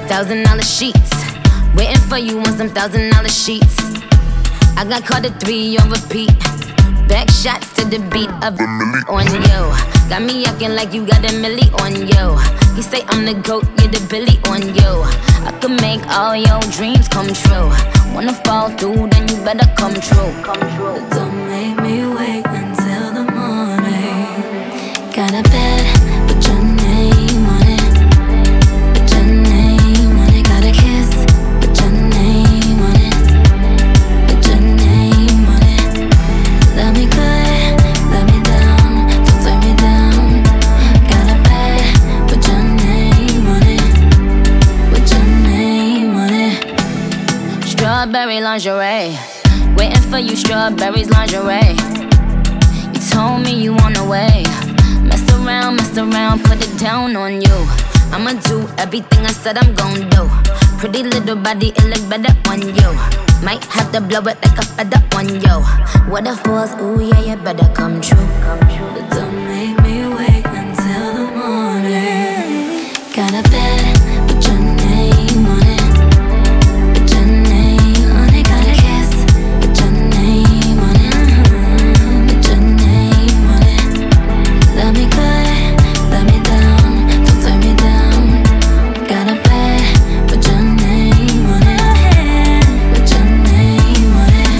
$1,000 sheets. Waiting for you on some $1,000 sheets. I got caught at 3 on repeat. Back shots to the beat of the milli on you. Got me acting like you got a milli on you. You say I'm the GOAT, you're the Billy on you. I could make all your dreams come true. Wanna fall through, then you better come true. Don't make me wait until the morning. Got a bed, put your name on it. Put your name on it. Got a kiss, put your name on it. Put your name on it. Love me good, love me down, don't turn me down. Got a bed, put your name on it. Put your name on it. Strawberry lingerie. Waiting for you, strawberries lingerie. You told me you on the way. Mess around, put it down on you. I'ma do everything I said I'm gon' do. Pretty little body, it look better on you. Might have to blow it like a feather on you. What if was, ooh yeah, you better come true. But don't make me wait until the morning. Got a bed, put your name on it. Put your name on it. Got a kiss, put your name on it. Put your name on it. Love me good, love me down, don't turn me down. Got a bed, put your name on it. Put your name on it.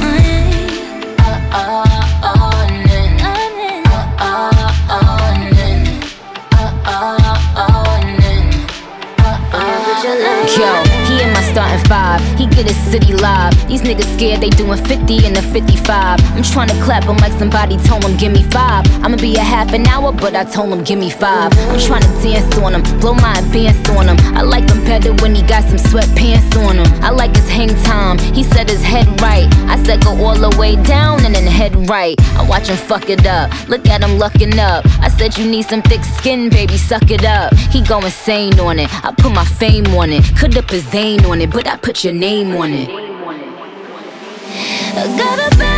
Yo, he in my starting 5. He get his city live. These niggas scared they doing 50 in the 55. I'm tryna clap him like somebody told him give me 5. I'ma be a half an hour, but I told him give me 5. I'm tryna dance on him, blow my advance on him. I like him better when he got some sweatpants on him. I like his hang time, he said his head right. I said go all the way down and then head right. I watch him fuck it up, look at him lucking up. I said you need some thick skin, baby, suck it up. He go insane on it, I put my fame on it. Could put Zane on it, but I put your name on it. I got a